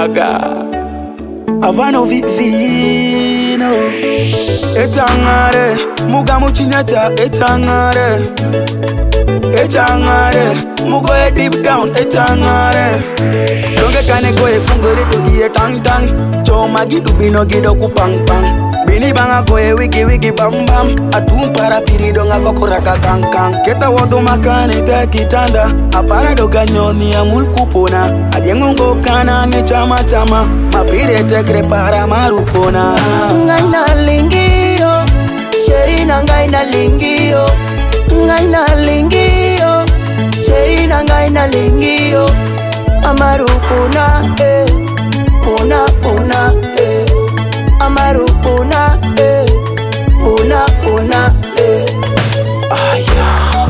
gaga. Avano vivino etangare muga muchinyata etangare mugo deep down etangare donge kane go efungore to die tang tang choma gidu bino gido kupang pang bini banga go wiki bam bam atum para pirido ngako koraka kang kang keta wodo makane te kitanda apara do ganyoni amul kupona adiengo kana ni chama mapire te para marupona ngaina lingio sherina ngaina lingio sherina ngaina lingio amarupona pona amarupona pona aya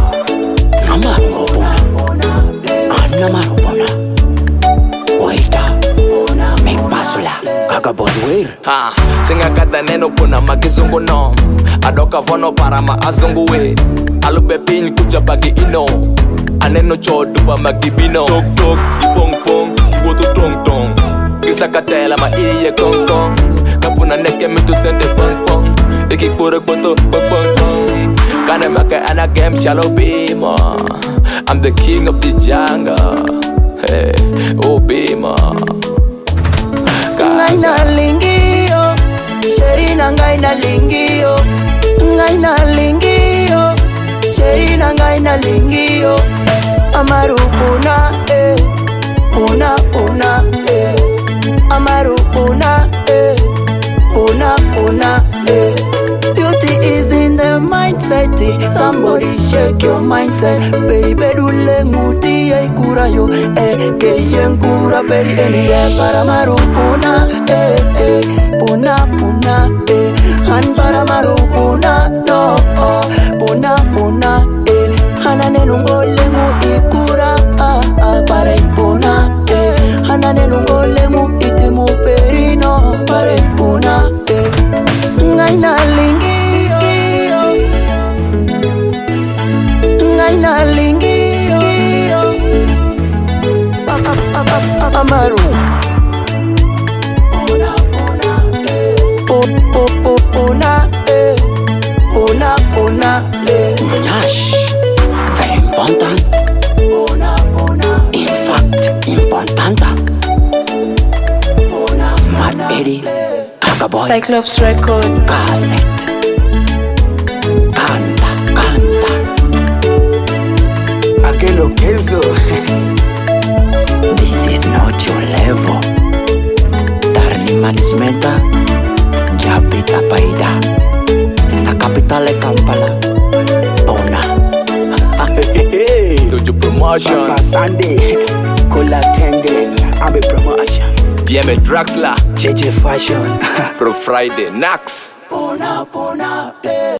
namarupona namarupona waita make basula kagabonwer Ha, singa kata neno puna makizungu no. Adoka vono para ma azungu we. Alube pin kucha bagi ino. Aneno choduba magibino. Tok tok, ipong pong, iwoto tong tong. Gisa katela ma iye kong kong. Kapuna neke mitu sende pong pong. Iki kure koto pong pong pong. Kane maka anagem shallow bima. I'm the king of the jungle. Hey, oh bima. ngaina lingio sherina ngaina lingio sherina ngaina lingio amarupona pona amarupona pona beauty is in the mindset. Somebody shake your mindset. Baby dule muti ay kurayo ke yen kura beri eni para marupona pona han para marupona no pona hanane nungole mu ikura para ipona hanane nungole mu itimu perino para ipona ngaina lingio amaru pona Yash, very important. In fact, important. Smart Eddie, Kagaboy, Cyclops Record. Cassette. Canta. Aquelo queso. This is not your level. Darni management. Japita paida. Sa capitale Kampala. Bona. Dojo promotion. Papa Sunday. Kola Kenge. Ambe promotion. DM Draxler. JJ Fashion. Pro Friday. Nax. pona